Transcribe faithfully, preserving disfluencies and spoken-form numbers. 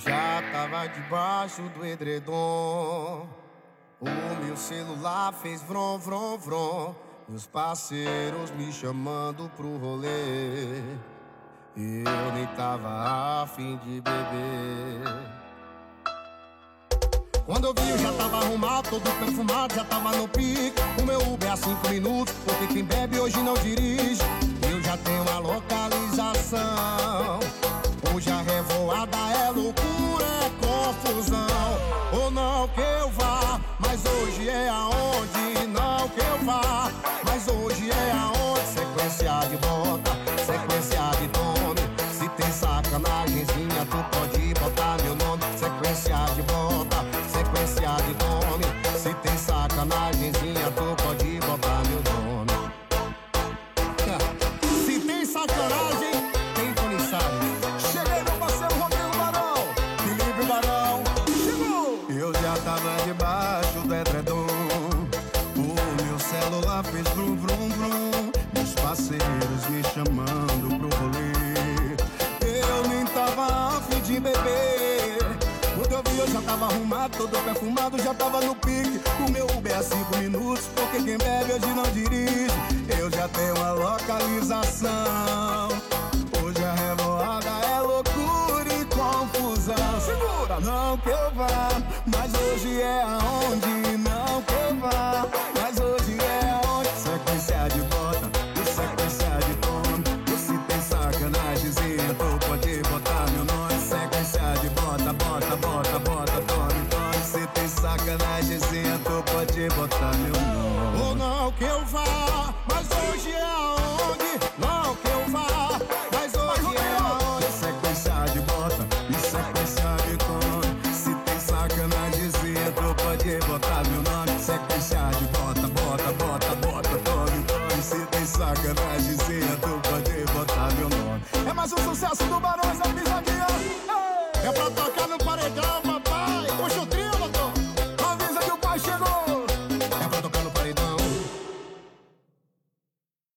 Já tava debaixo do edredom. O meu celular fez vrom, vrom, vrom. Meus parceiros me chamando pro rolê. Eu nem tava afim de beber. Quando eu vi eu já tava arrumado, todo perfumado, já tava no pique. O meu Uber é cinco minutos, porque quem bebe hoje não dirige. Eu já tenho a localização. Hoje a revoada é loucura, é confusão. Ou não que eu vá, mas hoje é aonde. Não que eu vá, mas hoje é aonde. Sequência de bota, sequência de nome. Se tem sacanagemzinha, tu pode botar meu nome. Sequência de bota, sequência de nome. Se tem sacanagemzinha, tu pode botar meu nome. Se tem sacanagem, tem Tony Salles. Cheguei, meu parceiro Rodrigo Barão, Felipe Barão, chegou! Eu já tava debaixo do edredom. O meu celular fez vrum, vrum, vrum. Meus parceiros me chamando pro rolê. Eu nem tava afim de beber. Quando eu vi eu já tava arrumado, todo perfumado, já tava no pique. O meu Uber é cinco minutos, porque quem bebe hoje não dirige. Eu já tenho uma localização. Hoje a revoada é loucura e confusão. Segura! Não que eu vá, mas hoje é aonde. Não que eu vá, mas hoje é aonde. Sequência de bota e sequência de tome. E se tem sacanagemzinha, tu pode botar meu nome. Sequência de bota, bota, bota, bota, tome, tome. Se tem sacanagemzinha, tu pode botar meu nome. Ou não que eu vá, mas hoje é aonde. Não que eu vá, mas hoje é aonde. Sequência de bota e sequência de tome. Se tem sacanagemzinha, tu pode botar meu nome. Sequência de bota, bota, bota, bota, tome, tome. Se tem sacanagemzinha, tu pode botar meu nome. É mais um sucesso do Barões da Pisadinha. É pra tocar no paredão, papai. Puxa o